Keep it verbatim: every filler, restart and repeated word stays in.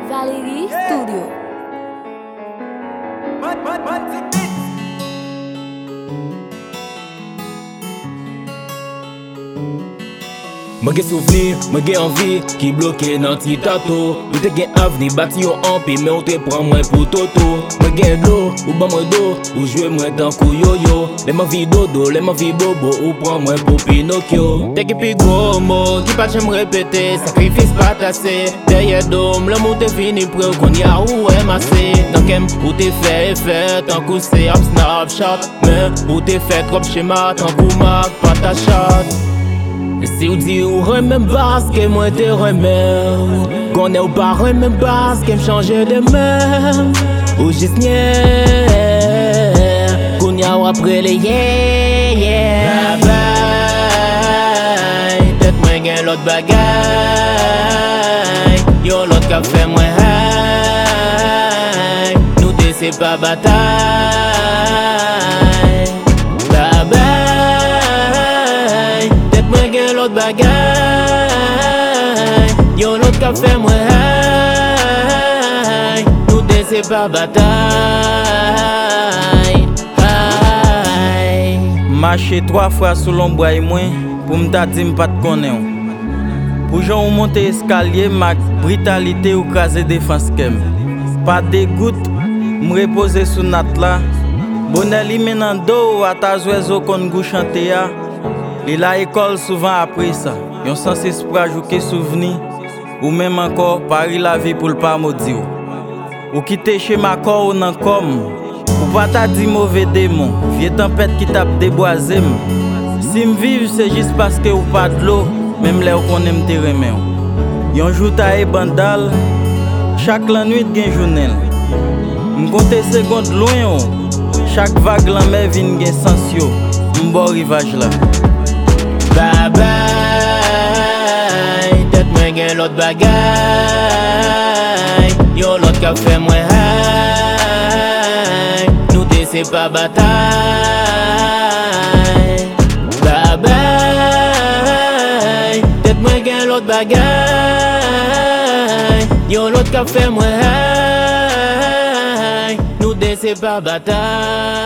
Valerie Studio. Mwen gen souveni, mwen gen anvi ki bloke nan ti tato. Ou te gen avni bati yo ampi, men ou te pran mwen pou toto. Mwen gen lo, ou ban mwen do, ou jwe mwen tankou yo-yo. Leman vi dodo, leman vi bobo, ou pran mwen pou Pinokyo. Te ki pi gwo mo, ki pat jem repete, sakrifis patase. Derye dom, l'homme ou te fini pre ou kon ya ou emase. Nan kem ou te fe e fe, tankou se ap Snapchat. Men ou te fe trop schema, tankou mak patachat. E si ou di ou remem baske, mwen te remem. Konen ou pa remem baske, m chanje de mem. Ou jis nye, konya ou apre le ye, ye. Bye bye, tet mwen gen lot bagay. Yon lot ka fe mwen hay. Nou te se pa batay. Bye bye, l'autre bagay, yon l'autre ka fe mwen hay. Nou de se pa batay. Marché trois fois sous l'ombre mwen, pou m'ta di m'pat konnen. Pou jan ou monte escalier, mak brutalité ou kaze défense kem. Pas de goutte, m'repose sous nat la. Bonel li menan do, atazwezo kon gou chante ya. Li la école souvent après ça, yon sans espoir jouer souveni, ou même encore pari la vie pour le pas maudit. Ou quitter chez ma corps ou nan comme, ou pas ta di mauvais démon, vieux tempête qui tape déboisé. Si m'vive c'est juste parce que ou pas de l'eau, même là ou qu'on aime te remen. Yon jou ta e bandal, chaque la nuit gen journel. M'konte seconde loin, chaque vague la mer vin gen sens yo, m'bo rivage là. Bye bye, tet mwen gen lot bagay. Yon lot ka fe mwen hay. Nou te se pa batay. Bye bye, tet mwen gen lot bagay. Yon lot ka fe mwen hay. Nou te se pa batay.